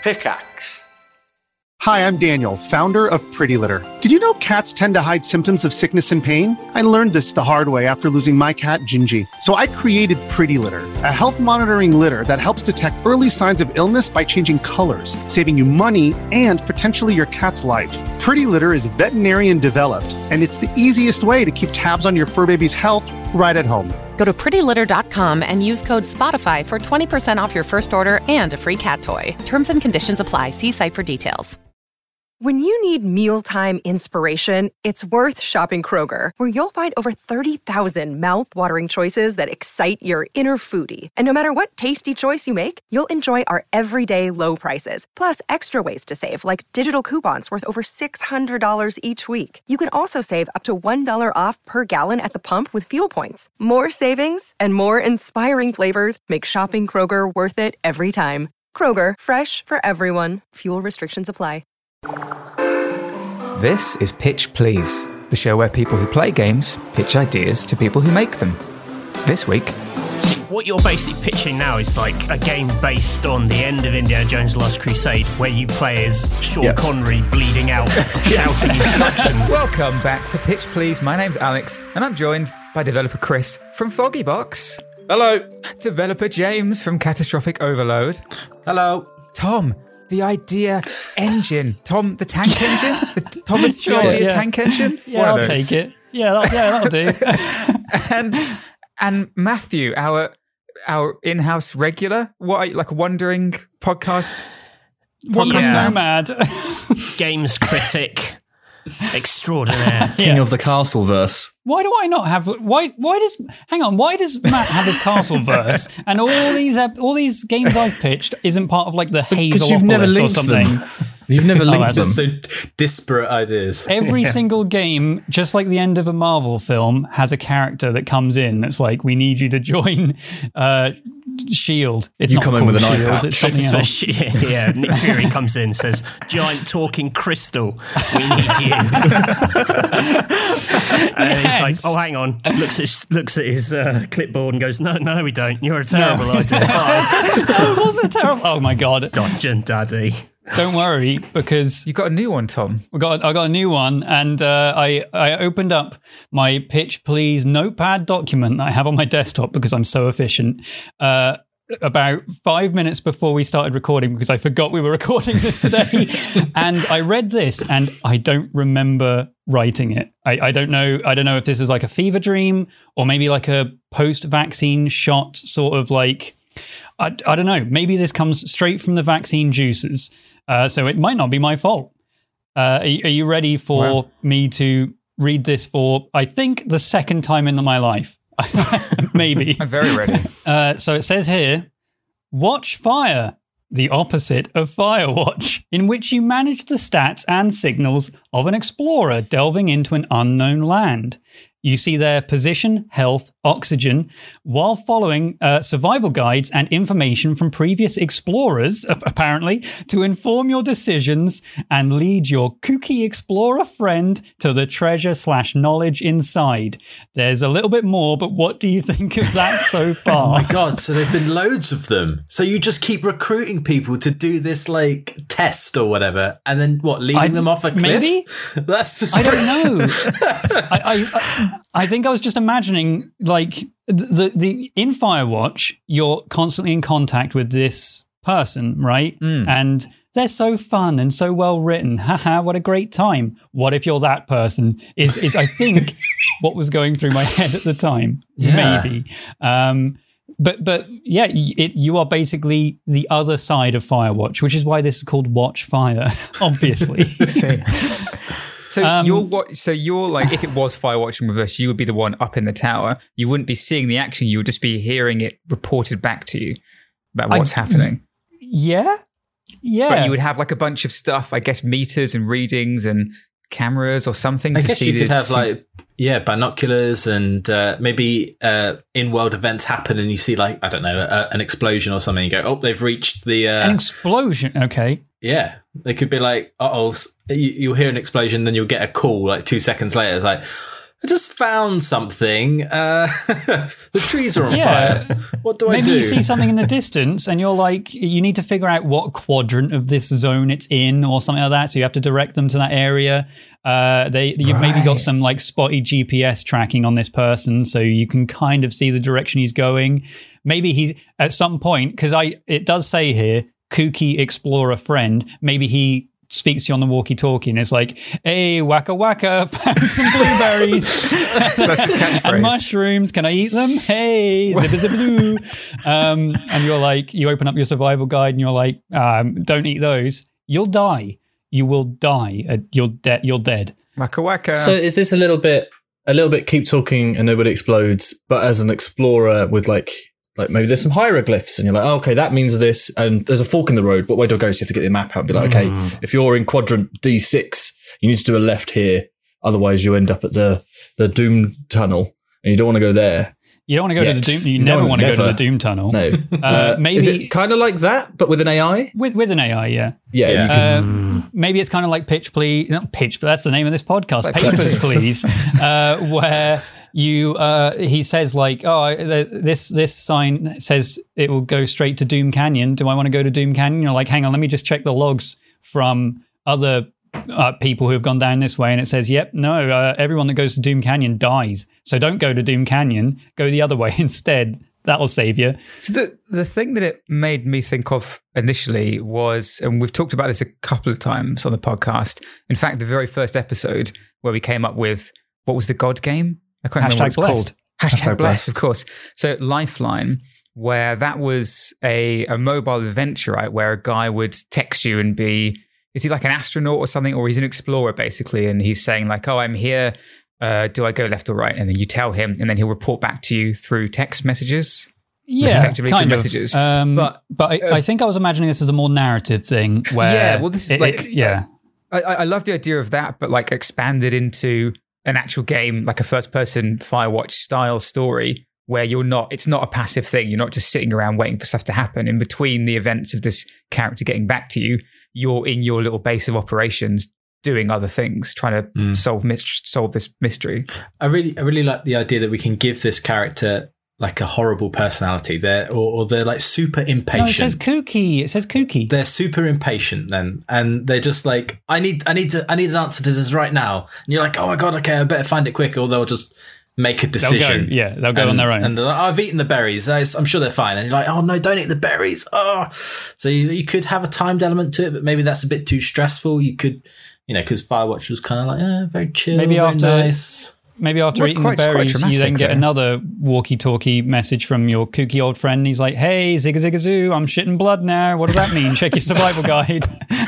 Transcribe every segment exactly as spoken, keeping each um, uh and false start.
Pickaxe. Hi, I'm Daniel, founder of Pretty Litter. Did you know cats tend to hide symptoms of sickness and pain? I learned this the hard way after losing my cat, Gingy. So I created Pretty Litter, a health monitoring litter that helps detect early signs of illness by changing colors, saving you money and potentially your cat's life. Pretty Litter is veterinarian developed, and it's the easiest way to keep tabs on your fur baby's health right at home. Go to pretty litter dot com and use code SPOTIFY for twenty percent off your first order and a free cat toy. Terms and conditions apply. See site for details. When you need mealtime inspiration, it's worth shopping Kroger, where you'll find over thirty thousand mouth-watering choices that excite your inner foodie. And no matter what tasty choice you make, you'll enjoy our everyday low prices, plus extra ways to save, like digital coupons worth over six hundred dollars each week. You can also save up to one dollar off per gallon at the pump with fuel points. More savings and more inspiring flavors make shopping Kroger worth it every time. Kroger, fresh for everyone. Fuel restrictions apply. This is Pitch Please, the show where people who play games pitch ideas to people who make them. This week... See, what you're basically pitching now is like a game based on the end of Indiana Jones The Last Crusade, where you play as Sean yep. Connery bleeding out, shouting instructions. Welcome back to Pitch Please. My name's Alex, and I'm joined by developer Chris from Foggybox. Hello. Developer James from Catastrophic Overload. Hello. Tom, the idea engine. Tom, the tank engine? The Thomas, sure, the idea yeah. tank engine? Yeah, I'll take it. Yeah, that'll, yeah, that'll do. and and Matthew, our our in-house regular, what like a wandering podcast podcast yeah. man? Nomad. Games critic extraordinaire. King yeah. of the Castleverse. Why do I not have? Why? Why does? Hang on. Why does Matt have his Castleverse and all these all these games I've pitched isn't part of like the Hazel you've never linked or something? Them. You've never linked oh, them. So disparate ideas. Every yeah. single game, just like the end of a Marvel film, has a character that comes in that's like, we need you to join uh, Shield. It's you not come in with an eye Shield, patch. it's something else. Yeah, Nick Fury comes in, says, "Giant talking crystal, we need you." And yes. he's like, "Oh, hang on." Looks at his, looks at his uh, clipboard and goes, "No, no, we don't. You're a terrible no. idea." No, it wasn't a terrible. Oh my god, Dungeon Daddy. Don't worry, because you got a new one, Tom. We got I got a new one, and uh, I I opened up my Pitch Please notepad document that I have on my desktop because I'm so efficient. Uh, about five minutes before we started recording, because I forgot we were recording this today, and I read this, and I don't remember writing it. I, I don't know. I don't know if this is like a fever dream or maybe like a post-vaccine shot, sort of like. I, I don't know. Maybe this comes straight from the vaccine juices. Uh, so it might not be my fault. Uh, are, are you ready for wow. me to read this for, I think, the second time in my life? Maybe. I'm very ready. Uh, so it says here, Watch Fire, the opposite of Firewatch, in which you manage the stats and signals of an explorer delving into an unknown land. You see their position, health, oxygen, while following uh, survival guides and information from previous explorers, apparently, to inform your decisions and lead your kooky explorer friend to the treasure slash knowledge inside. There's a little bit more, but what do you think of that so far? Oh my god, so there've been loads of them. So you just keep recruiting people to do this, like, test or whatever, and then, what, leading I, them off a cliff? Maybe? That's just... I don't know. I... I, I I think I was just imagining, like, the the in Firewatch, you're constantly in contact with this person, right? Mm. And they're so fun and so well written. Haha, what a great time. What if you're that person? Is is I think what was going through my head at the time. Yeah. Maybe. Um, but but yeah, it, you are basically the other side of Firewatch, which is why this is called Watch Fire, obviously. So um, you're what? So you're like, if it was Firewatch in reverse, you would be the one up in the tower. You wouldn't be seeing the action. You would just be hearing it reported back to you about what's I, happening. Yeah, yeah. But you would have like a bunch of stuff, I guess, meters and readings and cameras or something. I to guess see you could the, have see- like yeah binoculars and uh, maybe uh, in-world events happen and you see like I don't know a, an explosion or something. You go, oh, they've reached the uh, an explosion. Okay. Yeah, they could be like, uh oh, you, you'll hear an explosion, then you'll get a call like two seconds later. It's like, I just found something. Uh, the trees are on Yeah. fire. What do I Maybe do? you see something in the distance and you're like, you need to figure out what quadrant of this zone it's in or something like that. So you have to direct them to that area. Uh, they You've maybe got some like spotty G P S tracking on this person so you can kind of see the direction he's going. Maybe he's at some point, because I it does say here, kooky explorer friend, maybe he speaks to you on the walkie-talkie and it's like, hey, waka waka, found some blueberries and mushrooms. Can I eat them? Hey, zibba zibba doo. Um, and you're like, you open up your survival guide and you're like, um, don't eat those. You'll die. You will die. Uh, you're dead. You're dead. Waka waka. So is this a little bit, a little bit keep talking and nobody explodes, but as an explorer with like, like maybe there's some hieroglyphs and you're like, oh, okay, that means this. And there's a fork in the road. What way do I go? So you have to get the map out and be like, okay, mm. if you're in quadrant D six, you need to do a left here. Otherwise you end up at the, the Doom tunnel and you don't want to go there. You don't want to go Yet. to the Doom. You, You never don't- want to go to never. the Doom tunnel. No. Uh, Uh, maybe is it kind of like that, but with an A I? with with an A I, yeah. Yeah. Yeah. you can- Uh, maybe it's kind of like Pitch Please, not Pitch, but that's the name of this podcast, Like Papers, Papers. Please, uh, where you uh, he says like, oh, I- th- this this sign says it will go straight to Doom Canyon. Do I want to go to Doom Canyon? You're like, hang on, let me just check the logs from other uh, people who have gone down this way, and it says, yep, no, uh, everyone that goes to Doom Canyon dies. So don't go to Doom Canyon. Go the other way instead. That'll save you. So the the thing that it made me think of initially was, and we've talked about this a couple of times on the podcast. In fact, the very first episode where we came up with, what was the God game? I can't remember what it's Hashtag called. Hashtag, Hashtag blessed, blessed. of course. So Lifeline, where that was a, a mobile adventure, right? Where a guy would text you and be, is he like an astronaut or something? Or he's an explorer, basically. And he's saying like, oh, I'm here. Uh, do I go left or right? And then you tell him, and then he'll report back to you through text messages. Yeah, Effectively kind through of. messages. Um, But, but but I, I think I was imagining this as a more narrative thing where Yeah, well, this is it- like- it- yeah. I, I love the idea of that, but like expanded into an actual game, like a first-person Firewatch style story, where you're not, it's not a passive thing. You're not just sitting around waiting for stuff to happen. In between the events of this character getting back to you, you're in your little base of operations doing other things, trying to Mm. solve mis- solve this mystery. I really, I really like the idea that we can give this character like a horrible personality. They're or, or they're like super impatient. No, it says kooky. It says kooky. They're super impatient then, and they're just like, I need, I need to, I need an answer to this right now. And you're like, oh my god, okay, I better find it quick, or they'll just make a They'll decision. go, yeah, they'll go and, on their own. And they're like, oh, I've eaten the berries. I- I'm sure they're fine. And you're like, oh no, don't eat the berries. Oh, so you, you could have a timed element to it, but maybe that's a bit too stressful. You could, you know, because Firewatch was kind of like, eh, very chill, Maybe very after- nice. Maybe after Well, it's eating quite- the it's quite berries, you then dramatic, get though. another walkie-talkie message from your kooky old friend. And he's like, hey, zigga zigga zoo, I'm shitting blood now. What does that mean? Check your survival guide.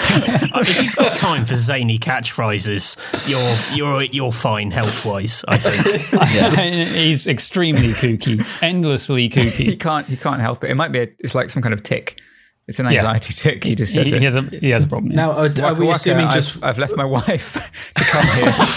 If you've got time for zany catchphrases, you're you're you're fine health-wise, I think. He's extremely kooky, endlessly He kooky. can't, he can't help it. It might be, a, it's like some kind of tick. It's an Yeah. anxiety tick. He just He, says he it. has a he has a problem. yeah. Now, are, are Waka we waka, assuming I've, just I've left my wife to come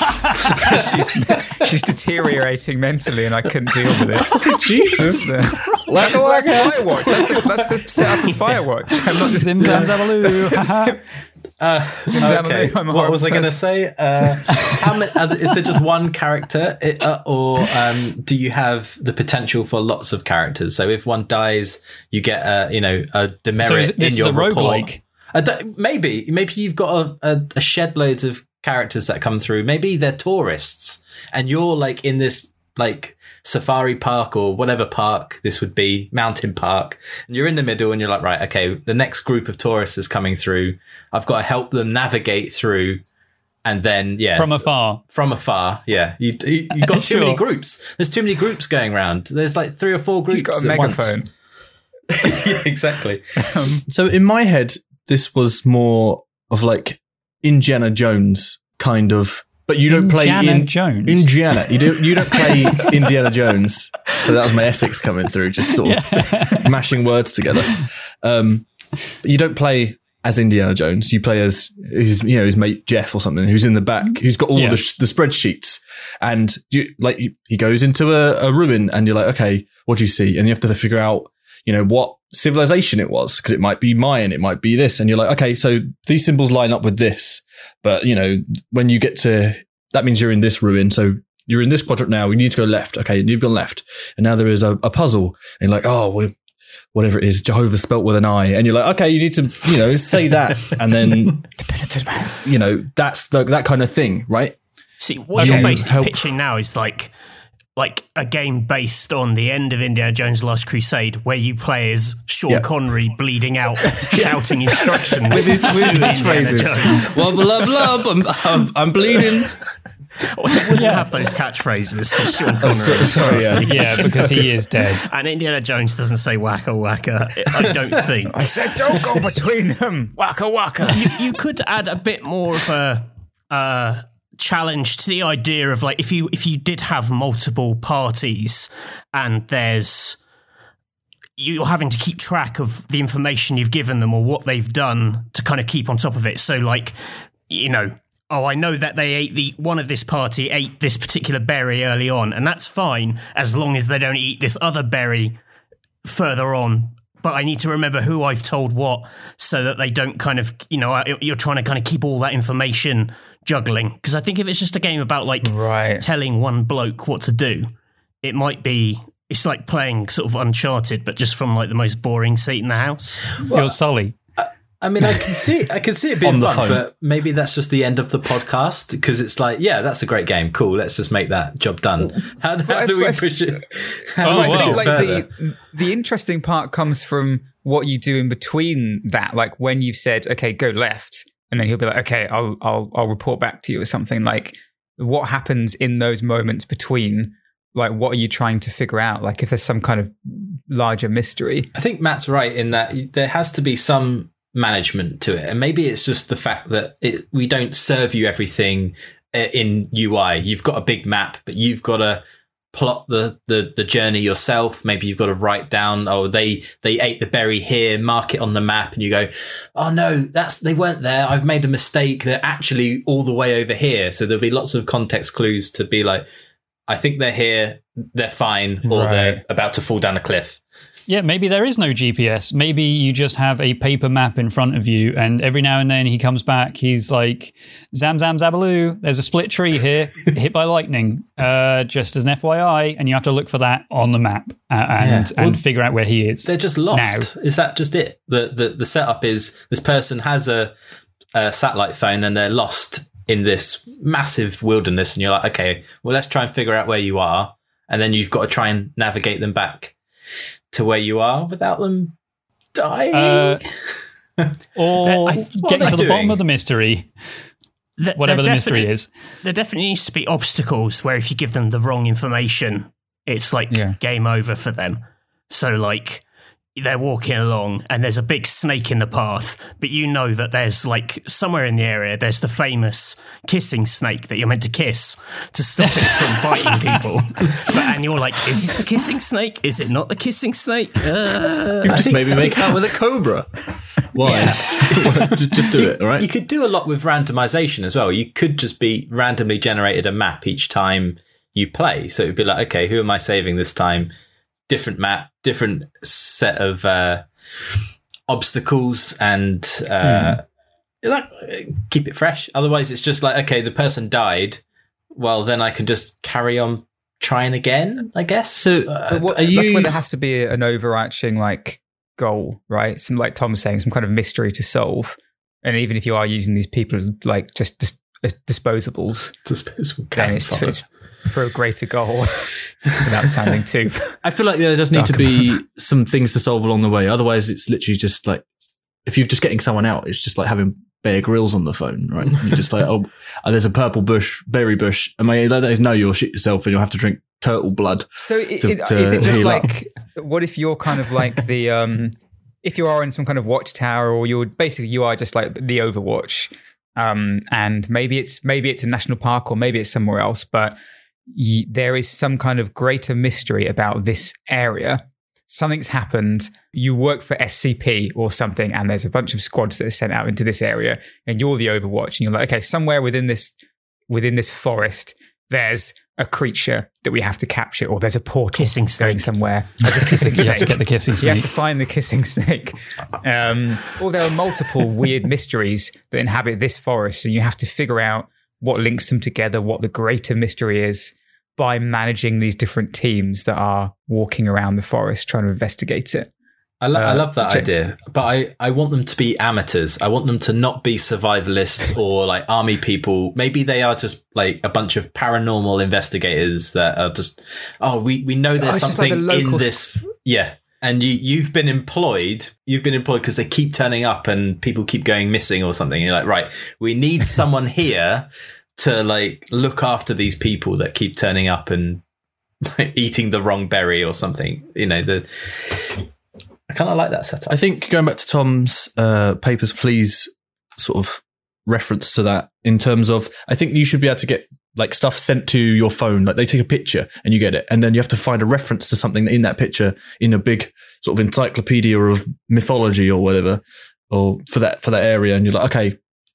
here. she's, she's deteriorating mentally, and I couldn't deal with it. Jesus, that's, that's Firewatch. That's the, that's the setup of Firewatch. I'm not just Zim zam zabaloo. haha. Uh, Damn okay. it, I'm a What was I horrible going to say? Uh, how many, are, there- is there just one character, It- uh, or um, do you have the potential for lots of characters? So if one dies, you get a you know a demerit So is, this in your is a report. roguelike. I don't, maybe maybe you've got a, a, a shed loads of characters that come through. Maybe they're tourists, and you're like in this like safari park or whatever park this would be, mountain park, and you're in the middle and you're like, right, okay, the next group of tourists is coming through. I've got to help them navigate through, and then yeah, From afar. from afar, yeah, you you, you got too many Sure. groups. There's too many groups going around. There's like three or four groups. He's got a at once. megaphone. Yeah, exactly. So in my head, this was more of like Indiana Jones kind of, but you don't play Indiana in Jones? Indiana. You don't. You don't play Indiana Jones. So that was my Essex coming through, just sort of mashing words together. Um, but you don't play as Indiana Jones. You play as his, you know, his mate Jeff or something, who's in the back, who's got all Yeah. the sh- the spreadsheets, and you like you, he goes into a, a ruin, and you're like, okay, what do you see? And you have to figure out, you know, what civilization it was, because it might be Mayan, it might be this, and you're like, okay, so these symbols line up with this, but you know, when you get to that means you're in this ruin, so you're in this quadrant now. We need to go left. Okay, you've gone left, and now there is a, a puzzle. And you're like, oh, well, whatever it is, Jehovah spelt with an I, and you're like, okay, you need to, you know, say that, and then, you know, that's the, that kind of thing, right? See, what You you're basically help- pitching now is like like a game based on the end of Indiana Jones: The Last Crusade, where you play as Sean Yeah. Connery bleeding out, shouting instructions With his- with his to Indiana catchphrases. Jones. Blah blah blah. I'm, I'm, I'm bleeding. Well, he wouldn't have those catchphrases. Sean Connery. So- sorry, yeah. Yeah, because he is dead. And Indiana Jones doesn't say waka waka, I don't think. I said, don't go between them. Waka waka. you, you could add a bit more of a uh, challenge to the idea of like if you if you did have multiple parties and there's you're having to keep track of the information you've given them or what they've done to kind of keep on top of it. So like, you know, oh, I know that they ate the one of this party ate this particular berry early on, and that's fine as long as they don't eat this other berry further on. But I need to remember who I've told what so that they don't kind of, you know, you're trying to kind of keep all that information juggling. Because I think if it's just a game about like Right. telling one bloke what to do, it might be, it's like playing sort of Uncharted, but just from like the most boring seat in the house. You're Sully. I mean, I can see, I can see it being On the fun, phone. but maybe that's just the end of the podcast because it's like, yeah, that's a great game. Cool, let's just make that job done. How, how do we I- push it? How Oh, do we wow. push it like further? the the interesting part comes from what you do in between that. Like when you've said, okay, go left, and then he'll be like, okay, I'll I'll I'll report back to you or something. Like what happens in those moments between? Like what are you trying to figure out? Like if there's some kind of larger mystery. I think Matt's right in that there has to be some management to it, and maybe it's just the fact that it, we don't serve you everything uh, in U I. You've got a big map, but you've got to plot the, the, the journey yourself. Maybe you've got to write down, oh, they, they ate the berry here, mark it on the map, and you go, oh no, that's, they weren't there. I've made a mistake. They're actually all the way over here. So there'll be lots of context clues to be like, I think they're here, they're fine, or Right. they're about to fall down a cliff. Yeah, maybe there is no G P S. Maybe you just have a paper map in front of you, and every now and then he comes back. He's like, "Zam zam zabaloo, there's a split tree here, hit by lightning." Uh, just as an F Y I, and you have to look for that on the map uh, and Yeah. and Well, figure out where he is. They're just lost. Is that just it? The, the the setup is this person has a, a satellite phone and they're lost in this massive wilderness, and you're like, okay, well, let's try and figure out where you are, and then you've got to try and navigate them back to where you are without them dying. Uh, or I- getting what are to they the doing? bottom of the mystery, Th- whatever there the mystery definite- is. There definitely needs to be obstacles where if you give them the wrong information, it's like Yeah. game over for them. So like they're walking along and there's a big snake in the path, but you know that there's like somewhere in the area there's the famous kissing snake that you're meant to kiss to stop it from biting people. But, and you're like, is this the kissing snake? Is it not the kissing snake? Uh, You I just think- maybe make out with a cobra. Why? just, just do it, all right? You could do a lot with randomization as well. You could just be randomly generated a map each time you play. So it'd be like, okay, who am I saving this time? Different map, different set of uh, obstacles, and uh, like, keep it fresh. Otherwise, it's just like, okay, the person died. Well, then I can just carry on trying again, I guess. So, Uh, But what, are that's you- where there has to be an overarching like goal, right? Some like Tom was saying, some kind of mystery to solve. And even if you are using these people like just dis- as disposables, disposable then it's, campfire. it's for a greater goal without sounding too. I feel like there does need Dark to be some things to solve along the way. Otherwise, it's literally just like, if you're just getting someone out, it's just like having Bear Grylls on the phone, right? You're just like, oh, oh, there's a purple bush, berry bush. And my let those know you'll shit yourself and you'll have to drink turtle blood. So it, to- it, to is it just heal up. like, what if you're kind of like the, um, if you are in some kind of watchtower, or you're basically, you are just like the Overwatch, um, and maybe it's, maybe it's a national park or maybe it's somewhere else, but y- there is some kind of greater mystery about this area. Something's happened. You work for S C P or something, and there's a bunch of squads that are sent out into this area, and you're the Overwatch, and you're like, okay, somewhere within this within this forest, there's a creature that we have to capture, or there's a portal Kissing going snake. somewhere. There's a kissing You snake. have to get the kissing You have snake. to find the kissing snake. Um, or there are multiple weird mysteries that inhabit this forest, and you have to figure out what links them together, what the greater mystery is. by managing these different teams that are walking around the forest trying to investigate it. I, lo- uh, I love that James. idea, but I, I want them to be amateurs. I want them to not be survivalists or like army people. Maybe they are just like a bunch of paranormal investigators that are just, oh, we, we know there's oh, something like in this. F- yeah. And you, you've been employed, you've been employed because they keep turning up and people keep going missing or something. You're like, right, we need someone here to like look after these people that keep turning up and eating the wrong berry or something. You know, the, I kind of like that setup. I think going back to Tom's uh, Papers, Please sort of reference to that in terms of, I think you should be able to get like stuff sent to your phone. Like they take a picture and you get it. And then you have to find a reference to something in that picture in a big sort of encyclopedia of mythology or whatever, or for that, for that area. And you're like, okay,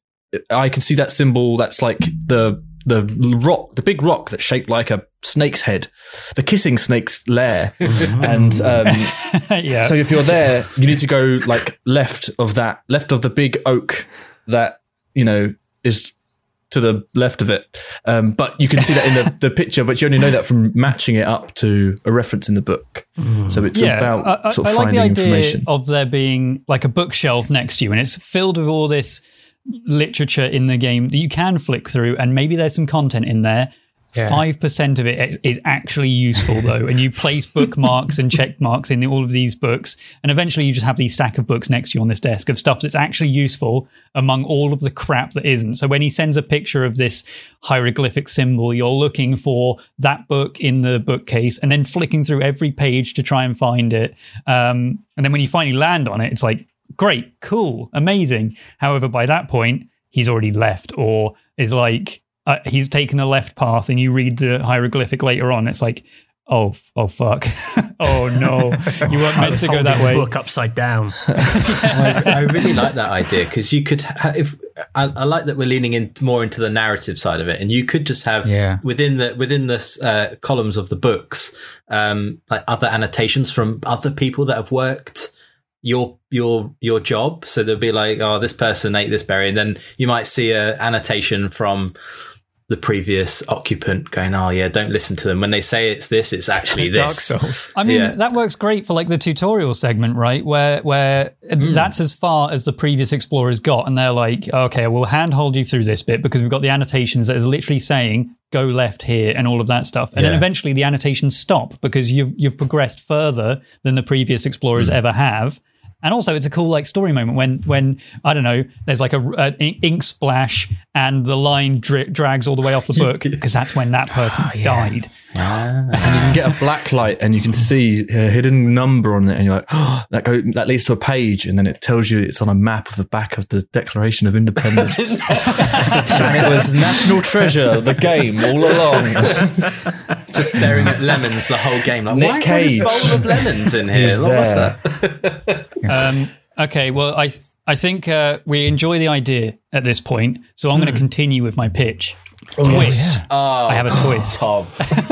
I can see that symbol. That's like the, the rock, the big rock that's shaped like a snake's head, the kissing snake's lair. And um, yeah. so if you're there, you need to go like left of that, left of the big oak that, you know, is to the left of it. Um, but you can see that in the, the picture, but you only know that from matching it up to a reference in the book. Mm. So it's yeah, about I, sort of I like finding the idea information. of there being like a bookshelf next to you and it's filled with all this literature in the game that you can flick through, and maybe there's some content in there. Yeah. five percent of it is actually useful though, and you place bookmarks and check marks in all of these books, and eventually you just have these stack of books next to you on this desk of stuff that's actually useful among all of the crap that isn't. So when he sends a picture of this hieroglyphic symbol, you're looking for that book in the bookcase and then flicking through every page to try and find it. Um, and then when you finally land on it, it's like, great, cool, amazing. However, by that point, he's already left, or is like, uh, he's taken the left path, and you read the hieroglyphic later on. It's like, oh, oh, fuck. Oh, no. You weren't meant to go that way. Book upside down. I, I really like that idea, because you could, ha- if I, I like that we're leaning in more into the narrative side of it, and you could just have yeah. within the within the uh, columns of the books, um, like other annotations from other people that have worked your your your job. So there'll be like, oh, this person ate this berry, and then you might see a annotation from the previous occupant going, oh yeah, don't listen to them. When they say it's this, it's actually this. Dark Souls. I mean, yeah. that works great for like the tutorial segment, right? Where where mm. that's as far as the previous explorers got, and they're like, okay, we'll handhold you through this bit because we've got the annotations that is literally saying go left here and all of that stuff. And yeah. then eventually the annotations stop because you've you've progressed further than the previous explorers mm. ever have. And also, it's a cool like story moment when, when I don't know, there's like a, a ink splash and the line dra- drags all the way off the book because that's when that person oh, yeah. died. Ah. And you can get a black light and you can see a hidden number on it, and you're like, oh, that go that leads to a page, and then it tells you it's on a map of the back of the Declaration of Independence. And it was national treasure, the game all along. Just staring at lemons the whole game. Like, Nick why Cage. is there this bowl of lemons in here? What's that? um, okay, well, I I think uh, we enjoy the idea at this point, so I'm hmm. going to continue with my pitch. Oh, twist. Yeah. Oh, I have a twist. Tom.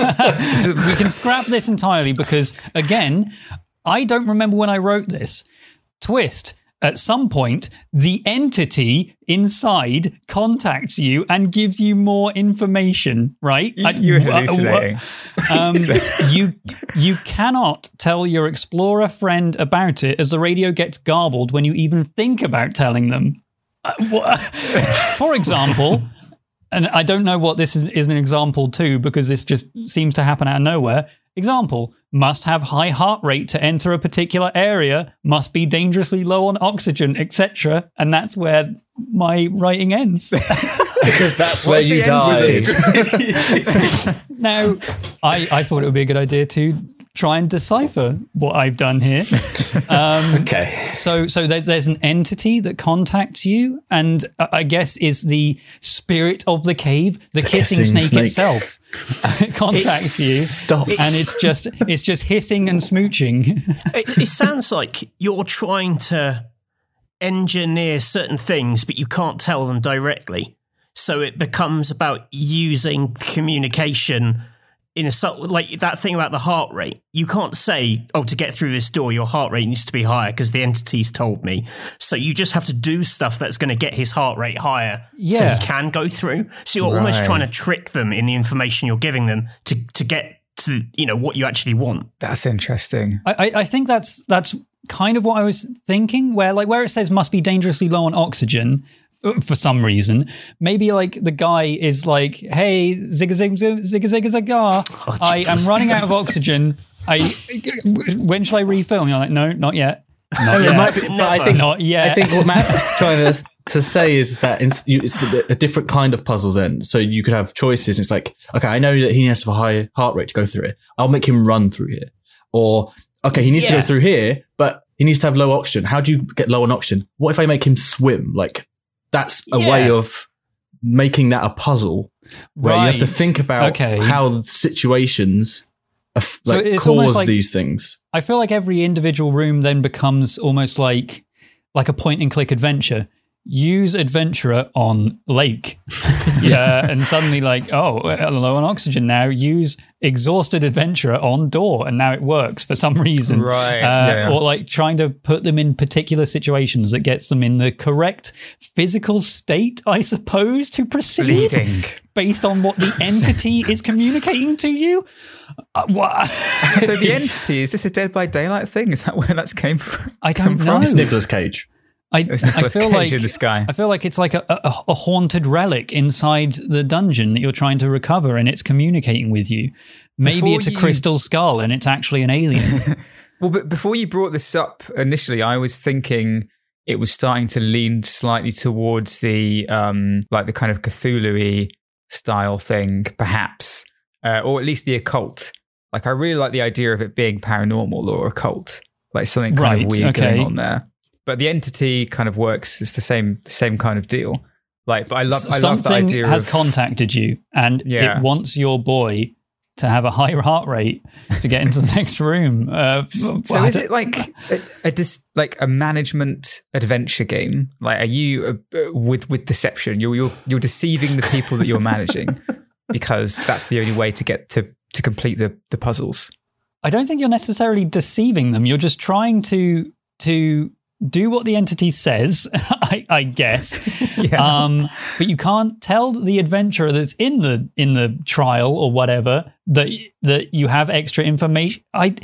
So we can scrap this entirely because, again, I don't remember when I wrote this. Twist. At some point, the entity inside contacts you and gives you more information, right? You're hallucinating. Um, you, you cannot tell your explorer friend about it as the radio gets garbled when you even think about telling them. Uh, for example, and I don't know what this is, is an example to because this just seems to happen out of nowhere. Example, must have high heart rate to enter a particular area, must be dangerously low on oxygen, et cetera. And that's where my writing ends. Because that's where you died. Now, I, I thought it would be a good idea to try and decipher what I've done here. Um, okay. So so there's there's an entity that contacts you, and I guess is the spirit of the cave, the, the kissing, kissing snake, snake itself. It contacts you, Stop. and it's just it's just hissing and smooching. It, it sounds like you're trying to engineer certain things, but you can't tell them directly. So it becomes about using communication in a sort like that thing about the heart rate. You can't say, oh, to get through this door, your heart rate needs to be higher because the entity's told me. So you just have to do stuff that's going to get his heart rate higher Yeah. so he can go through. So you're almost Right. trying to trick them in the information you're giving them to, to get to, you know, what you actually want. That's interesting. I, I, I think that's that's kind of what I was thinking. Where like where it says must be dangerously low on oxygen uh, for some reason, maybe like the guy is like, hey, zigga zig zig zigga zigga zigga, Oh, I am Jesus. running out of oxygen. I when shall I refill? And you're like, no, not yet. Not It yet. might be, but I Never. think Not yet. I think what Matt's trying to to say is that it's, you, it's a different kind of puzzle. Then, so you could have choices. It's like, okay, I know that he has to have a high heart rate to go through it. I'll make him run through here, or okay, he needs to Yeah. go through here, but he needs to have low oxygen. How do you get low on oxygen? What if I make him swim? Like that's a Yeah. way of making that a puzzle where you have to Right. think about Okay. how situations aff- So like, it's almost cause like- these things. I feel like every individual room then becomes almost like like a point and click adventure. Use adventurer on lake. Yeah, and suddenly like, oh, low on oxygen now. Use exhausted adventurer on door, and now it works for some reason. Right, Uh, yeah. Or like trying to put them in particular situations that gets them in the correct physical state, I suppose, to proceed Bleeding. based on what the entity is communicating to you. Uh, what? So the entity, is this a Dead by Daylight thing? Is that where that's came from? I come don't know. It's Nicolas Cage. I, It's I Nicolas feel Cage like in the sky. I feel like it's like a, a, a haunted relic inside the dungeon that you're trying to recover, and it's communicating with you. Maybe Before it's a you- crystal skull, and it's actually an alien. Well, but before you brought this up initially, I was thinking it was starting to lean slightly towards the um, like the kind of Cthulhu-y style thing, perhaps, uh, or at least the occult. Like I really like the idea of it being paranormal or occult, like something kind Right, of weird okay. going on there. But the entity kind of works. It's the same, the same kind of deal. Like, but I love, I love the Something idea has of contacted you, and Yeah. it wants your boy to have a higher heart rate to get into the next room. Uh, So I is don't- it like a, a dis, like a management adventure game? Like, are you uh, uh, with with deception? You're you're you're deceiving the people that you're managing because that's the only way to get to to complete the the puzzles. I don't think you're necessarily deceiving them. You're just trying to to do what the entity says, I, I guess. Yeah. Um, but you can't tell the adventurer that's in the in the trial or whatever that that you have extra information. I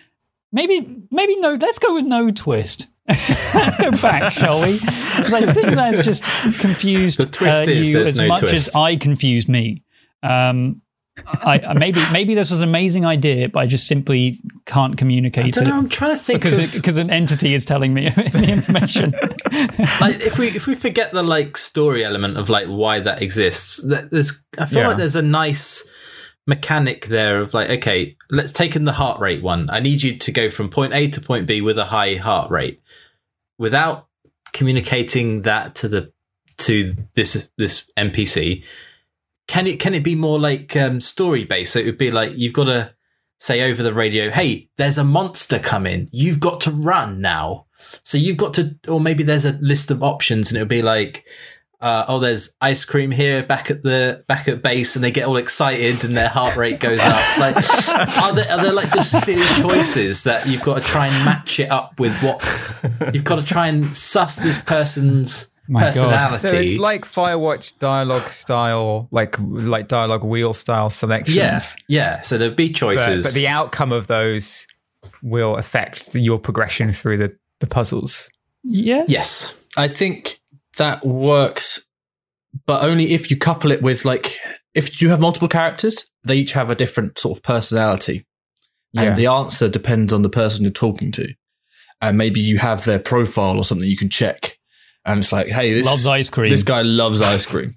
maybe maybe no. Let's go with no twist. Let's go back, shall we? Because I think that's just confused The twist uh, is you there's as no much twist. as I confused me. Um, I, I maybe maybe this was an amazing idea, but I just simply can't communicate I don't it know. I'm trying to think because of it, because an entity is telling me the information. like if we if we forget the like story element of like why that exists. That there's I feel Yeah. like there's a nice mechanic there of like, okay, let's take in the heart rate one. I need you to go from point A to point B with a high heart rate without communicating that to the to this this N P C. Can it can it be more like um, story based? So it would be like you've got to say over the radio, "Hey, there's a monster coming. You've got to run now." So you've got to, or maybe there's a list of options, and it would be like, uh, "Oh, there's ice cream here back at the back at base," and they get all excited and their heart rate goes up. Like, are there are there like just silly choices that you've got to try and match it up with what you've got to try and suss this person's My God. personality? So it's like Firewatch dialogue style, like like dialogue wheel style selections. Yeah, yeah. So there'd be But, choices. but the outcome of those will affect the, your progression through the, the puzzles. Yes. yes. I think that works, but only if you couple it with like, if you have multiple characters, they each have a different sort of personality. Yeah. And the answer depends on the person you're talking to. And maybe you have their profile or something you can check. And it's like, hey, this Loves ice cream. This guy loves ice cream.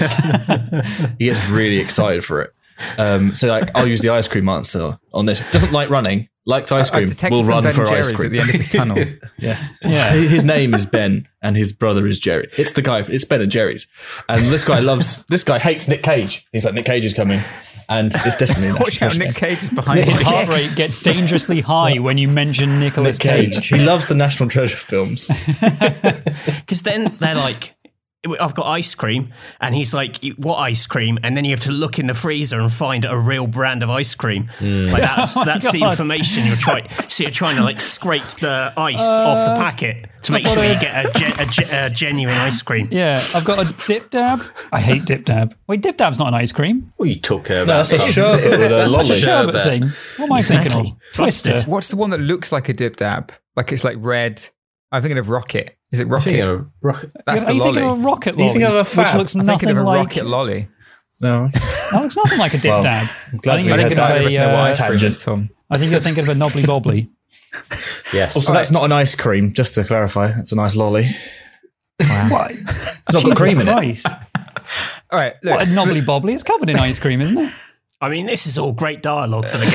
Like, he gets really excited for it. Um, so like, I'll use the ice cream answer on this. Doesn't like running, likes ice I've cream, detected will some run Ben for Jerry's ice cream. at the end of this tunnel. Yeah. Yeah. His name is Ben and his brother is Jerry. It's the guy, it's Ben and Jerry's. And this guy loves, this guy hates Nick Cage. He's like, Nick Cage is coming. And it's definitely a Watch out, national Nick treasure. Cage is behind His you. heart rate gets dangerously high when you mention Nicolas Nick Cage. Cage. He loves the National Treasure films. Because then they're like, I've got ice cream, and he's like, what ice cream? And then you have to look in the freezer and find a real brand of ice cream. Mm. Like that's, oh that's the information you're trying. So you're trying to like scrape the ice uh, off the packet to make sure a, you get a, ge- a, ge- a genuine ice cream. Yeah, I've got a Dip Dab. I hate Dip Dab. Wait, Dip Dab's not an ice cream. What are you talking about? No, that's a sherbet with a lolly. That's a sherbet thing. What am I exactly. thinking of? Twister. What's the one that looks like a Dip Dab? Like it's like red. I'm thinking of Rocket. Is it Rocket? Of rocket. That's Are the you lolly. thinking of a Rocket lolly? You think of a fab? Which looks I'm nothing thinking of a like Rocket lolly. No. That looks nothing like a Dip Well, Dab. I'm glad I think we you're had thinking that. of None of us a, know what uh, ice cream tangent. is, Tom. I think you're thinking of a Knobbly Bobbly. Yes. Also, that's not an ice cream, just to clarify. It's a nice lolly. Wow. What? It's not got cream in it. Christ. All right, look. What a Knobbly Bobbly? It's covered in ice cream, isn't it? I mean, this is all great dialogue for the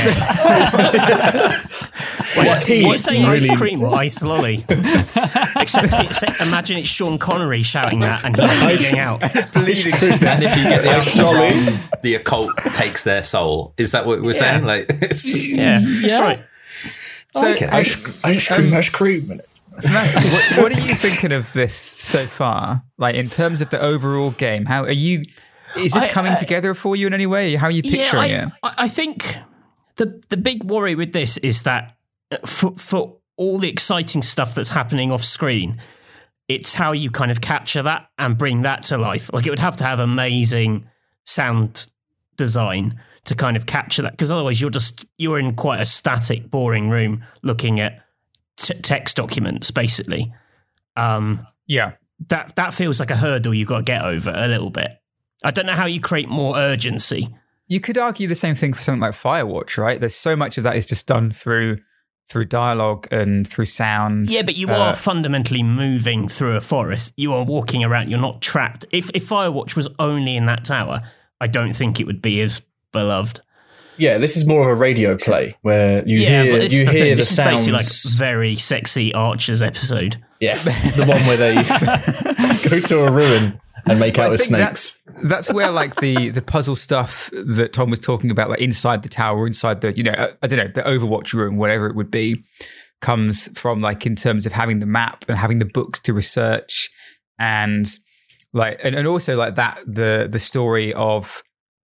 game. Wait, What he what's saying really- ice cream or ice lolly? except, except imagine it's Sean Connery shouting that and he's bleeding out. bleeding. And if you get the answers wrong, the occult takes their soul. Is that what we're saying? Like, it's, Yeah, that's right. So, Okay. Ice, ice cream, ice cream in it. Matt, what, what are you thinking of this so far? Like in terms of the overall game, how are you? Is this I- coming I- together for you in any way? How are you picturing yeah, it? I, I I think the the big worry with this is that for for all the exciting stuff that's happening off screen, it's how you kind of capture that and bring that to life. Like it would have to have amazing sound design to kind of capture that, because otherwise you're just you're in quite a static, boring room looking at t- text documents, basically. Um, Yeah. that that feels like a hurdle you've got to get over a little bit. I don't know how you create more urgency. You could argue the same thing for something like Firewatch, right? There's so much of that is just done through through dialogue and through sound. Yeah, but you Uh, are fundamentally moving through a forest. You are walking around. You're not trapped. If if Firewatch was only in that tower, I don't think it would be as beloved. Yeah, this is more of a radio play where you yeah, hear but this you is the hear thing. the This sounds. is basically like very sexy Archers episode. Yeah, the one where they go to a ruin and make But out I with think snakes. that's that's where like the the puzzle stuff that Tom was talking about, like inside the tower, inside the you know I, I don't know the Overwatch room, whatever it would be, comes from like in terms of having the map and having the books to research and like and, and also like that the the story of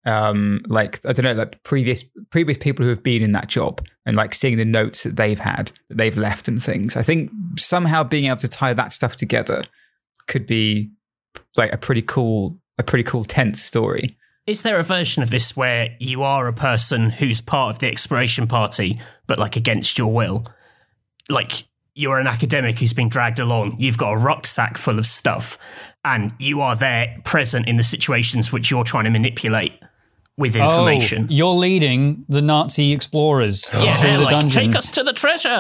um like I don't know like previous previous people who have been in that job and like seeing the notes that they've had that they've left and things. I think somehow being able to tie that stuff together could be like a pretty cool a pretty cool tense story. Is there a version of this where you are a person who's part of the exploration party, but like against your will? Like you're an academic who's been dragged along. You've got a rucksack full of stuff, and you are there present in the situations which you're trying to manipulate with information. Oh, you're leading the Nazi explorers Yeah, through the like, dungeon. take us to the treasure.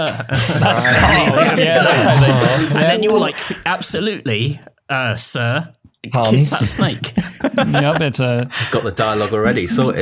yeah, that's how they, And then you're like, absolutely, uh, sir, Hans. kiss that snake. yeah, but uh, got the dialogue already sorted.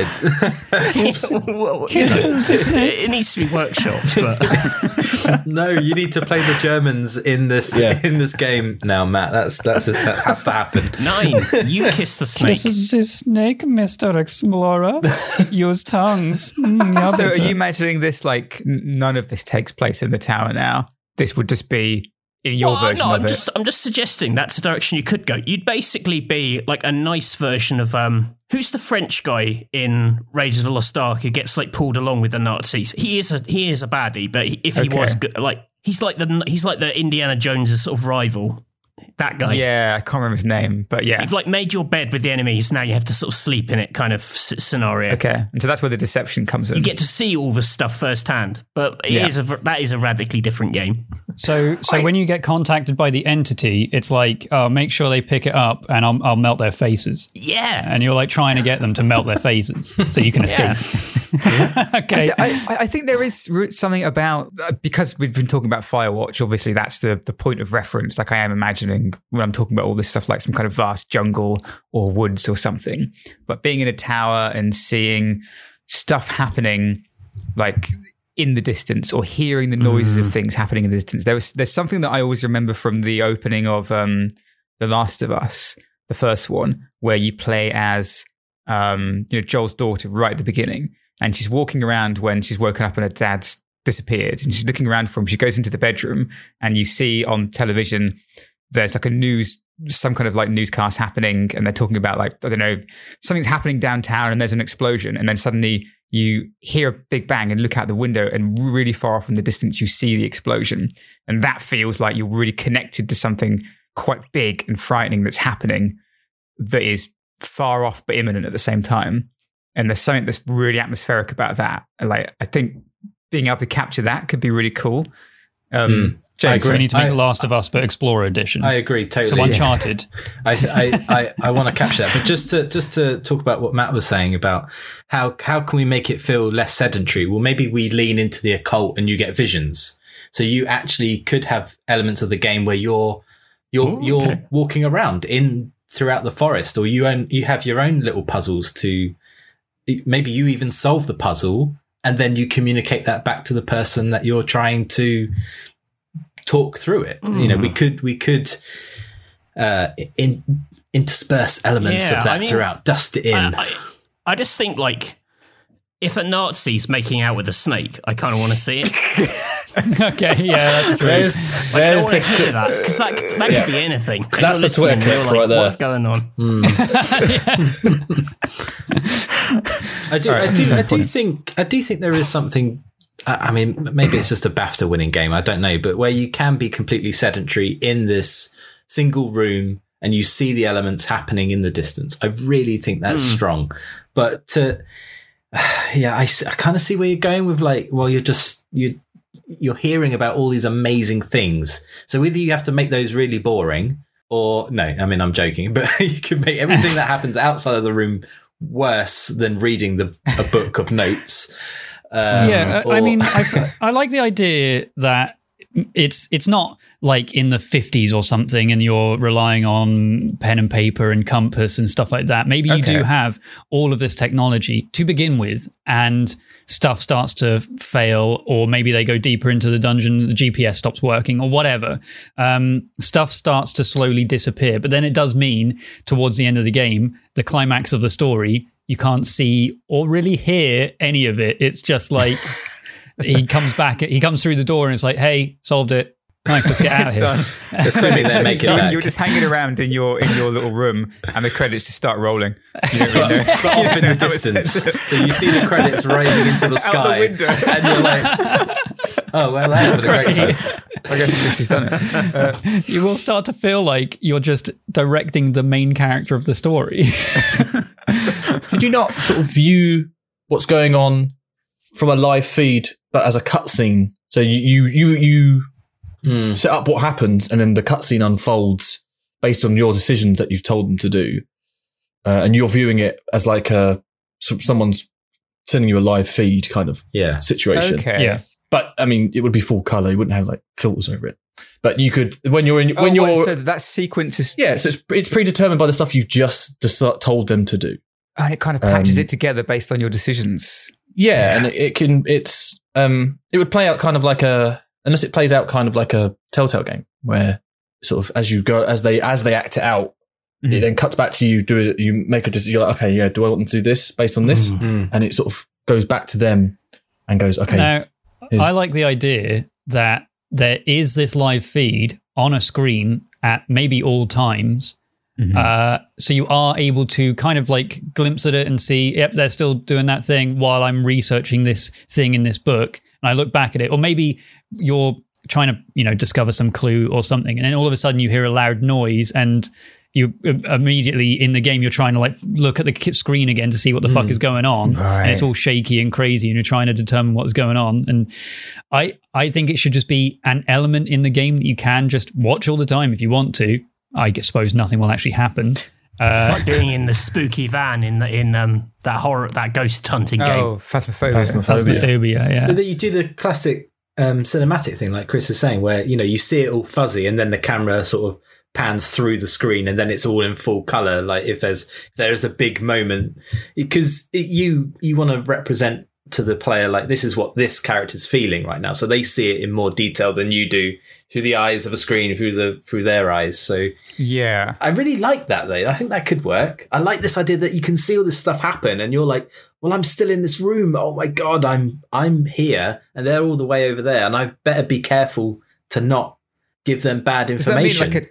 Well, you know, it needs to be workshopped, but No, you need to play the Germans in this Yeah. in this game now, Matt. That's that's that has to happen. nine, you kiss the snake. this is the snake, Mister Explorer. Use tongues. Mm, yeah, So are but, uh, you imagining this like n- none of this takes place in the tower now? This would just be in your Well, version no, of I'm it. just I'm just suggesting that's a direction you could go. You'd basically be like a nice version of um who's the French guy in Raiders of the Lost Ark who gets like pulled along with the Nazis. He is a he is a baddie, but he, if he Okay. was good, like he's like the he's like the Indiana Jones' sort of rival. That guy. Yeah, I can't remember his name, but yeah. You've like made your bed with the enemies. Now you have to sort of sleep in it, kind of s- scenario. Okay, and so that's where the deception comes in. You get to see all the stuff firsthand, but it Yeah. is a that is a radically different game. So, so when you get contacted by the entity, it's like, oh, make sure they pick it up, and I'll, I'll melt their faces. Yeah. And you're like trying to get them to melt their faces so you can escape. okay. I, I, I think there is something about uh, because we've been talking about Firewatch. Obviously, that's the the point of reference. Like I am imagining when I'm talking about all this stuff, like some kind of vast jungle or woods or something. But being in a tower and seeing stuff happening, like in the distance, or hearing the noises of things happening in the distance, there was there's something that I always remember from the opening of um, The Last of Us, the first one, where you play as um, you know Joel's daughter right at the beginning. And she's walking around when she's woken up and her dad's disappeared. And she's looking around for him. She goes into the bedroom and you see on television, there's like a news some kind of like newscast happening, and they're talking about like, I don't know, something's happening downtown and there's an explosion, and then suddenly you hear a big bang and look out the window, and really far off in the distance you see the explosion, and that feels like you're really connected to something quite big and frightening that's happening that is far off but imminent at the same time. And there's something that's really atmospheric about that. Like, I think being able to capture that could be really cool. Um, mm. James, I agree. We need to make I, The Last of Us, but Explorer Edition. I agree totally. So Uncharted. I I, I, I want to capture that, but just to just to talk about what Matt was saying about how how can we make it feel less sedentary? Well, maybe we lean into the occult and you get visions. So you actually could have elements of the game where you're you're Ooh, you're okay. walking around in throughout the forest, or you own you have your own little puzzles to. Maybe you even solve the puzzle and then you communicate that back to the person that you're trying to talk through it. Mm. You know, we could, we could, uh, in, intersperse elements yeah, of that I mean, throughout, dust it in. I, I, I just think like, if a Nazi's making out with a snake, I kind of want to see it. Okay, yeah, that's true. There's, like, there's I don't the hear that because that, that yeah. could be anything. And that's the Twitter clip like, right there. What's going on? Mm. I do, right. I do, I do think, I do think there is something. I mean, maybe it's just a BAFTA winning game. I don't know, but where you can be completely sedentary in this single room and you see the elements happening in the distance. I really think that's mm. strong. But to, yeah, I, I kind of see where you're going with like, well, you're just you you're hearing about all these amazing things. So either you have to make those really boring, or no, I mean I'm joking, but you can make everything that happens outside of the room worse than reading the a book of notes. Um, yeah, or- I mean, I, I like the idea that it's it's not like in the fifties or something and you're relying on pen and paper and compass and stuff like that. Maybe you Okay. do have all of this technology to begin with and stuff starts to fail, or maybe they go deeper into the dungeon, the G P S stops working or whatever. Um, stuff starts to slowly disappear. But then it does mean towards the end of the game, the climax of the story, you can't see or really hear any of it. It's just like... He comes back, he comes through the door and it's like, hey, solved it. Nice, let's get out of here. Done. Assuming they make it done. back. You're just hanging around in your in your little room and the credits just start rolling. You don't really know. But off in the distance. So you see the credits rising into the sky. Out the window. And you're like, oh, well, that had a great time. I guess she's done it. Uh, You will start to feel like you're just directing the main character of the story. Could you not sort of view what's going on from a live feed, but as a cutscene? So you you you, you mm. set up what happens, and then the cutscene unfolds based on your decisions that you've told them to do, uh, and you're viewing it as like a someone's sending you a live feed kind of yeah. situation. okay. Yeah. But I mean, it would be full color. You wouldn't have like filters over it. But you could when you're in when oh, you're wait, so that sequence is yeah. So it's it's predetermined by the stuff you've just, just told them to do. and it kind of patches Um, it together based on your decisions. Yeah, Yeah. and it, it can. It's um, it would play out kind of like a unless it plays out kind of like a Telltale game where sort of as you go as they as they act it out, Mm-hmm. it then cuts back to you. Do it. You make a decision. You're like, okay, yeah. Do I want them to do this based on this? Mm-hmm. Mm. And it sort of goes back to them and goes, okay. Now, here's- I like the idea that there is this live feed on a screen at maybe all times. Mm-hmm. Uh, so you are able to kind of like glimpse at it and see, yep, they're still doing that thing while I'm researching this thing in this book. And I look back at it, or maybe you're trying to, you know, discover some clue or something. And then all of a sudden you hear a loud noise and you immediately in the game, you're trying to like look at the screen again to see what the mm. fuck is going on. Right. And it's all shaky and crazy and you're trying to determine what's going on. And I, I think it should just be an element in the game that you can just watch all the time if you want to. I suppose nothing will actually happen. Uh, It's like being in the spooky van in the, in um that horror that ghost hunting game. Oh, Phasmophobia. Phasmophobia. Phasmophobia, yeah. But then you do the classic um, cinematic thing, like Chris is saying, where you know you see it all fuzzy, and then the camera sort of pans through the screen, and then it's all in full color. Like if there's if there is a big moment, because it, you you want to represent to the player like this is what this character's feeling right now, so they see it in more detail than you do through the eyes of a screen, through the through their eyes. So Yeah. I really like that though. I think that could work. I like this idea that you can see all this stuff happen and you're like, well, I'm still in this room. Oh my God, I'm I'm here and they're all the way over there. And I better be careful to not give them bad Does that information. mean like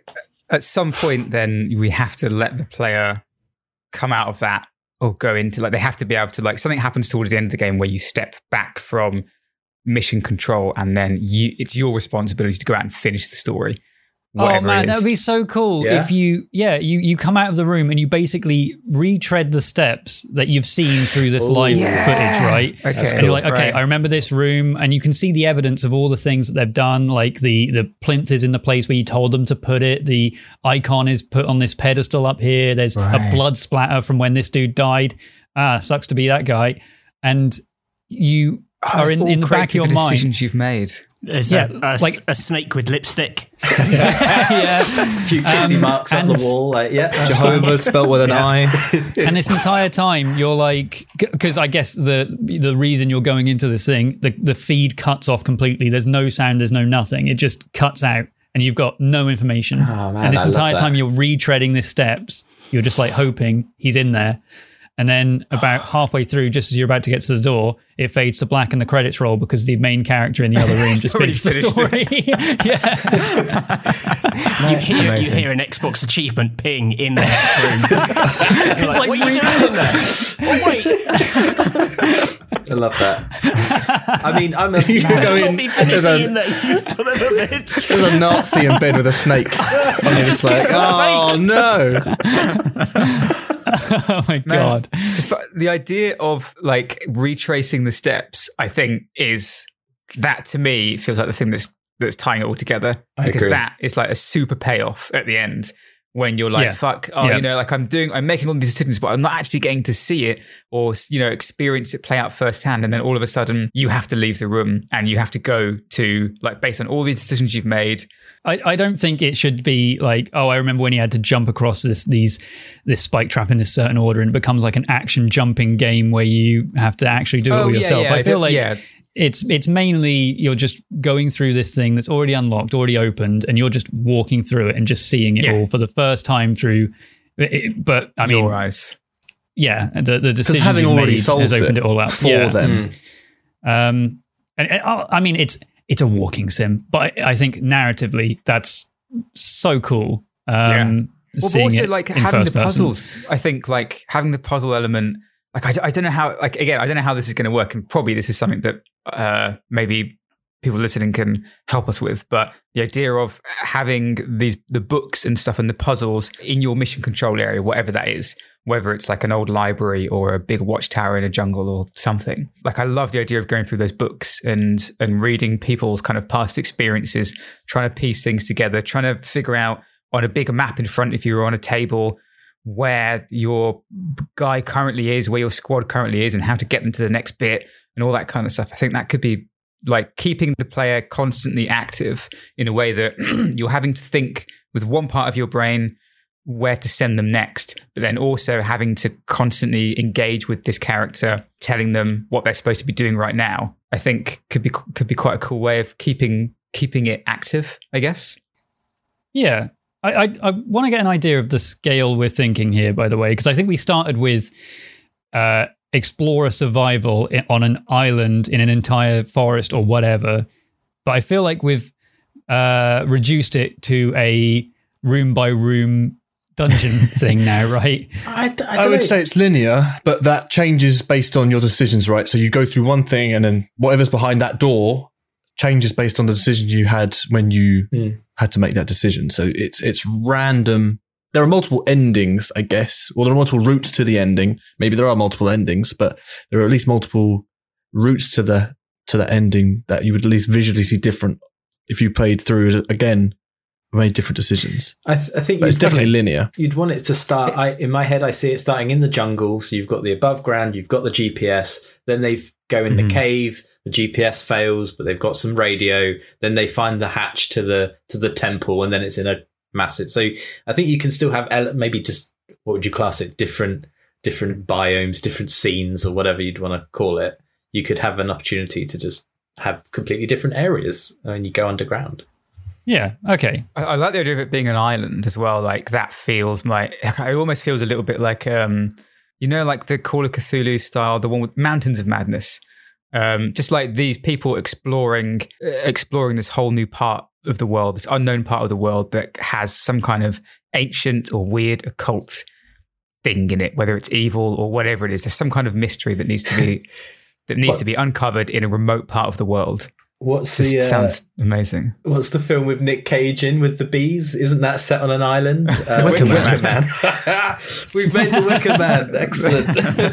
at some point, then we have to let the player come out of that or go into like they have to be able to like something happens towards the end of the game where you step back from mission control and then you it's your responsibility to go out and finish the story. Oh man, that would be so cool Yeah. if you, yeah, you, you come out of the room and you basically retread the steps that you've seen through this live yeah. footage, right? Okay. And you're like, okay, Right. I remember this room, and you can see the evidence of all the things that they've done. Like the the plinth is in the place where you told them to put it. The icon is put on this pedestal up here. There's Right. a blood splatter from when this dude died. Ah, sucks to be that guy. And you Oh, are it's in, all in the back of created your the mind. decisions you've made. There's Yeah, a, a, like- a snake with lipstick. yeah. A few kissy Um, marks on and- the wall. Like, yeah, that's Jehovah spelt with an Yeah. I. And this entire time, you're like, because I guess the the reason you're going into this thing, the, the feed cuts off completely. There's no sound, there's no nothing. It just cuts out, and you've got no information. Oh, man, and this I love entire that. time, you're retreading the steps. You're just like hoping he's in there. And then about halfway through, just as you're about to get to the door, it fades to black and the credits roll because the main character in the other room just already finished the story. yeah. You hear, you Amazing. hear an Xbox achievement ping in the next room. You're like, like what are you doing in there? Oh, wait. I love that. I mean, I'm a You man. go Not in, be there's finishing in a, there, you son of a bitch. there's a Nazi in bed with a snake. And you're just like, kiss the oh snake." no. Oh my Man, God. But the idea of like retracing the steps, I think, is that to me feels like the thing that's that's tying it all together. I because agree. that is like a super payoff at the end when you're like, Yeah. fuck, oh, Yeah. you know, like I'm doing, I'm making all these decisions, but I'm not actually getting to see it or, you know, experience it play out firsthand. And then all of a sudden you have to leave the room and you have to go to like, based on all these decisions you've made. I, I don't think it should be like, oh, I remember when he had to jump across this these this spike trap in this certain order, and it becomes like an action jumping game where you have to actually do it Oh, all yeah, yourself. yeah, I I feel think- like yeah. it's it's mainly you're just going through this thing that's already unlocked, already opened, and you're just walking through it and just seeing it Yeah. all for the first time through. It, but I mean, your eyes. yeah, the the Because decision having you've already made solved has opened it, it all up for yeah. them. Um, and, and I I mean, it's it's a walking sim, but I, I think narratively that's so cool. Um, Well, but seeing also it like in having the first person. puzzles. I think like having the puzzle element. Like I, d- I don't know how. Like again, I don't know how this is going to work, and probably this is something that uh, maybe people listening can help us with. But the idea of having these the books and stuff and the puzzles in your mission control area, whatever that is, whether it's like an old library or a big watchtower in a jungle or something. Like I love the idea of going through those books and and reading people's kind of past experiences, trying to piece things together, trying to figure out on a bigger map in front of you or on a table where your guy currently is, where your squad currently is, and how to get them to the next bit and all that kind of stuff. I think that could be like keeping the player constantly active in a way that you're having to think with one part of your brain where to send them next, but then also having to constantly engage with this character, telling them what they're supposed to be doing right now. I think could be could be quite a cool way of keeping keeping it active, I guess. Yeah. I, I, I want to get an idea of the scale we're thinking here, by the way, because I think we started with uh, explorer survival i- on an island in an entire forest or whatever. But I feel like we've uh, reduced it to a room by room dungeon thing now, right? I, d- I I don't would know. say it's linear, but that changes based on your decisions, right? So you go through one thing, and then whatever's behind that door changes based on the decision you had when you Hmm. had to make that decision. So it's it's random. There are multiple endings, I guess. Well, there are multiple routes to the ending. Maybe there are multiple endings, but there are at least multiple routes to the to the ending that you would at least visually see different if you played through it again, made different decisions. I, th- I think But it's you'd- definitely linear. You'd want it to start. I, in my head, I see it starting in the jungle. So you've got the above ground, you've got the G P S. Then they go in Mhm. the cave. The G P S fails, but they've got some radio. Then they find the hatch to the to the temple, and then it's in a massive. So I think you can still have ele- maybe just what would you class it? Different different biomes, different scenes, or whatever you'd want to call it. You could have an opportunity to just have completely different areas, and you go underground. Yeah. Okay. I, I like the idea of it being an island as well. Like that feels my. It almost feels a little bit like, um, you know, like the Call of Cthulhu style, the one with Mountains of Madness, Um, just like these people exploring, uh, exploring this whole new part of the world, this unknown part of the world that has some kind of ancient or weird occult thing in it, whether it's evil or whatever it is. There's some kind of mystery that needs to be that needs What? to be uncovered in a remote part of the world. What's This the uh, sounds amazing. What's the film with Nick Cage in with the bees? Isn't that set on an island? Uh, Wicker Man. Wicker Man. We've made the Wicker Man. Excellent.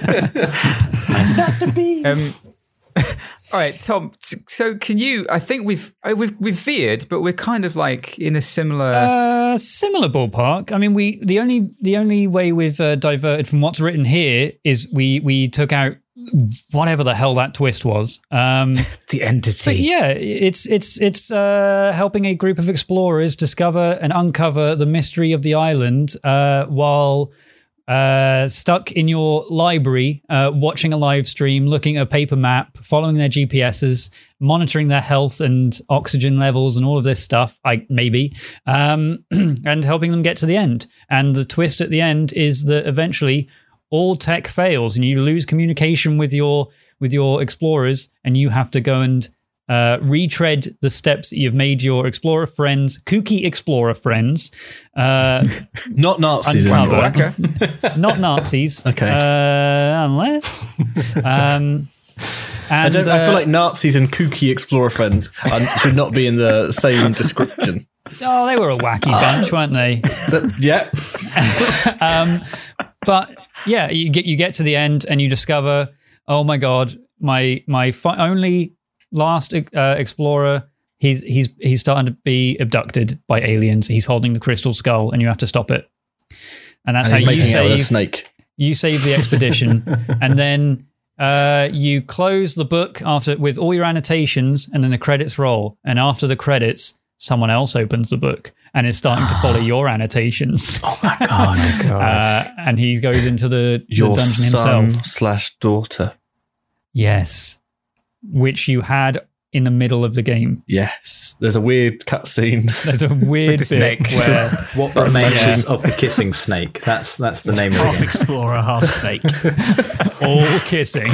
Not the bees. Um, all right, Tom. So, can you? I think we've uh, we've we've veered, but we're kind of like in a similar. Uh, similar ballpark. I mean, we the only the only way we've uh, diverted from what's written here is we we took out whatever the hell that twist was. Um, the entity. But yeah, it's it's it's uh, helping a group of explorers discover and uncover the mystery of the island uh, while uh, stuck in your library, uh, watching a live stream, looking at a paper map, following their G P S's, monitoring their health and oxygen levels and all of this stuff. I maybe um, and helping them get to the end. And the twist at the end is that eventually all tech fails and you lose communication with your with your explorers, and you have to go and uh, retread the steps that you've made your explorer friends, kooky explorer friends, uh, Not Nazis uncover. anymore. Not Nazis, Okay. uh, unless. Um, I, and, don't, I uh, feel like Nazis and kooky explorer friends are, should not be in the same description. oh, they were a wacky bunch, weren't they? But, yeah. um, but yeah, you get you get to the end and you discover, oh my god, my my fi- only last uh, explorer, he's he's he's starting to be abducted by aliens. He's holding the crystal skull, and you have to stop it. And that's And he's how you making out with a save snake. you save the expedition, and then uh, you close the book after with all your annotations, and then the credits roll. And after the credits, someone else opens the book and is starting to follow your annotations. Oh my god. Uh, and he goes into the, the Your dungeon son himself. slash daughter. Yes. Which you had in the middle of the game. Yes. There's a weird cutscene. There's a weird the bit snake. where What remains of the kissing snake? That's that's the name of the Half game. explorer, half snake. all kissing.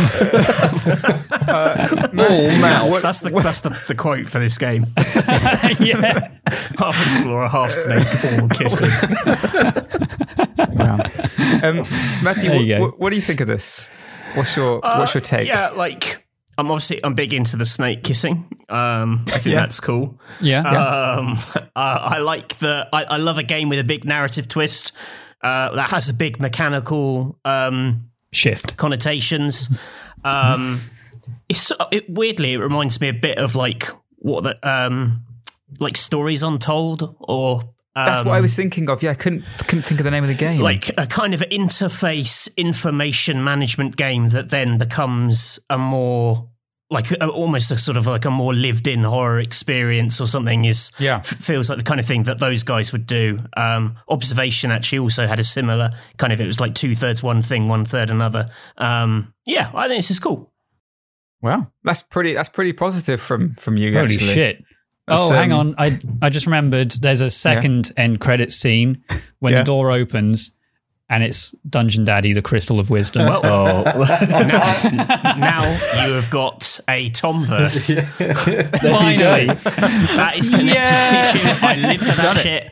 Oh, mouse. That's the that's the, the quote for this game. Yeah. Half explorer, half snake, all kissing. Wow. Um, Matthew, There you what, go. what, what do you think of this? What's your What's your take? Yeah, like I'm obviously I'm big into the snake kissing. Um, I think Yeah. that's cool. Yeah. Um, uh, I like the. I, I love a game with a big narrative twist uh, that has a big mechanical um, Shift. connotations. Um, it's it, weirdly it reminds me a bit of like what the um, like Stories Untold or. Um, That's what I was thinking of. Yeah, I couldn't couldn't think of the name of the game. like a kind of interface information management game that then becomes a more like a, almost a sort of like a more lived in horror experience or something is Yeah. f- feels like the kind of thing that those guys would do. Um, Observation actually also had a similar kind of, it was like two thirds one thing, one third another. Um, yeah, I think this is cool. wow, that's pretty. That's pretty positive from from you. Holy actually. shit. That's, Oh, hang um, on. I I just remembered there's a second end credit scene when Yeah. the door opens and it's Dungeon Daddy, the Crystal of Wisdom. Well, Oh. now, now you have got a Tomverse. Finally. That is connective Yeah. tissue. I live for that shit.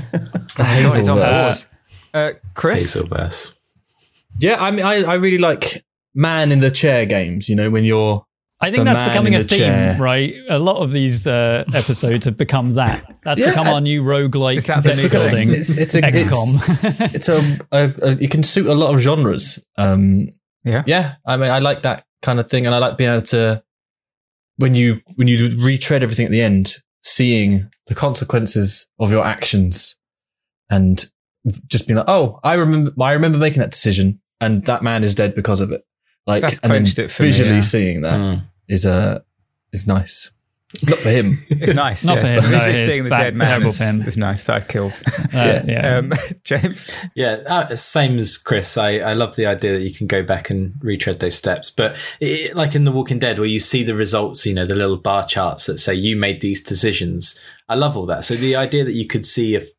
Guys, on board. Hazelverse. Uh, Chris, Hazelverse. Yeah, I mean, I, I really like man in the chair games, you know, when you're. I think The that's man becoming in a the theme, chair. right? A lot of these uh, episodes have become that. That's Yeah. become our new roguelike Is that the deck new thing? building. It's, it's a X COM. It's, it's a, a, a it can suit a lot of genres. Um, Yeah. yeah. I mean, I like that kind of thing, and I like being able to when you when you retread everything at the end, seeing the consequences of your actions, and just being like, oh, I remember, I remember making that decision, and that man is dead because of it. Like, That's and then clinched it for me, visually yeah. seeing that Mm. is uh, is nice. Not for him. it's nice. Not yes, for him, but no, visually it's seeing the bad- dead man terrible is, for him. is nice that I killed. Uh, yeah. Um, James, Yeah, uh, same as Chris. I, I love the idea that you can go back and retread those steps. But it, like in The Walking Dead, where you see the results, you know, the little bar charts that say you made these decisions. I love all that. So the idea that you could see if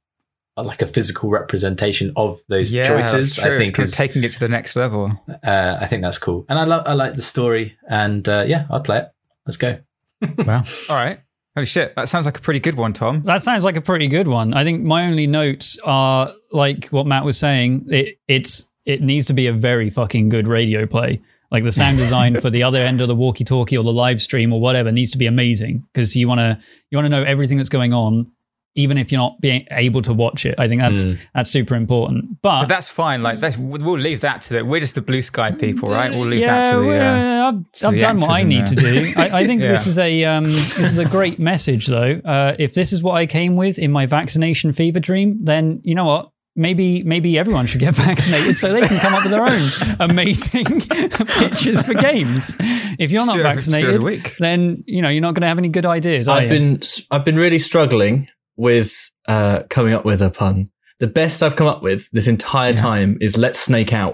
like a physical representation of those Yeah, choices. that's true. I think It's kind of is, taking it to the next level. uh, I think that's cool, and I love I like the story, and uh, yeah, I'll play it. Let's go. Wow. All right. Holy shit. That sounds like a pretty good one, Tom. That sounds like a pretty good one. I think my only notes are like what Matt was saying. It it's it needs to be a very fucking good radio play. Like the sound design for the other end of the walkie-talkie or the live stream or whatever needs to be amazing because you want to you want to know everything that's going on, even if you're not being able to watch it. I think that's mm. that's super important. But, but that's fine. Like that's we'll leave that to the. We're just the blue sky people, right? We'll leave yeah, that to the. Uh, I've, to I've the done what I need the, to do. I, I think yeah. this is a um, this is a great message, though. Uh, if this is what I came with in my vaccination fever dream, then you know what? Maybe maybe everyone should get vaccinated so they can come up with their own amazing pitches for games. If you're not vaccinated, then you know you're not going to have any good ideas. Are I've you? been I've been really struggling with uh, coming up with a pun. The best I've come up with this entire yeah. time is "Let's snake out."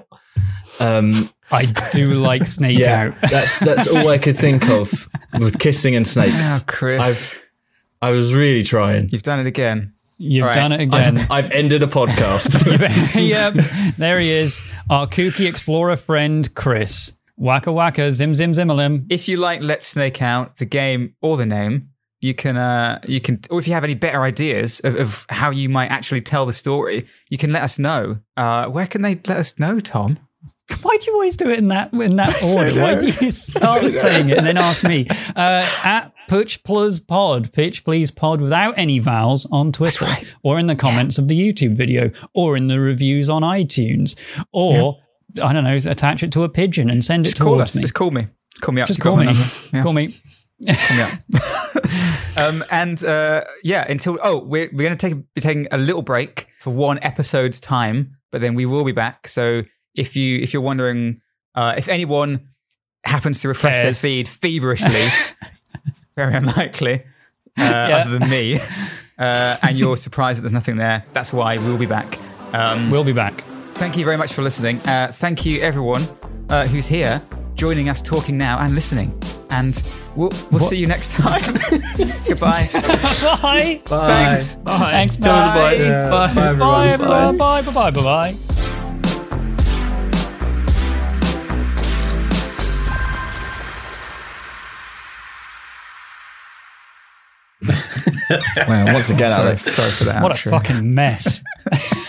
Um, I do like snake yeah, out. that's that's all I could think of with kissing and snakes. Oh, Chris, I've, I was really trying. You've done it again. You've right. done it again. I've, I've ended a podcast. Yep, there he is, our kooky explorer friend, Chris. Waka waka, zim zim zimmerlim. If you like Let's Snake Out, the game or the name, you can, uh, you can, or if you have any better ideas of, of how you might actually tell the story, you can let us know. Uh, where can they let us know, Tom? Why do you always do it in that in that order? Why do you start saying it and then ask me? Uh, at Pitch Plus Pod, Pitch Please Pod without any vowels on Twitter, right. or in the comments yeah. of the YouTube video, or in the reviews on iTunes, or yeah. I don't know, attach it to a pigeon and send Just it call towards us. me. Just call me. Call me up. Just call me. Yeah. Call me. Call me up. um, and uh, yeah, until oh, we're we're going to take be taking a little break for one episode's time, but then we will be back. So. If you if you're wondering uh, if anyone happens to refresh Cares. their feed feverishly, very unlikely, uh, yeah. other than me, uh, and you're surprised that there's nothing there, that's why we'll be back. Um, we'll be back. Thank you very much for listening. Uh, thank you everyone uh, who's here, joining us, talking now and listening. And we'll we'll what? see you next time. Goodbye. Bye. Bye. Thanks. Bye. Thanks. Bye. Bye. Yeah, bye. Bye. Bye. Everyone. Bye. Bye. Bye. Bye. Bye. Wow, once again, sorry, Alex. Sorry for that. What outro. a fucking mess.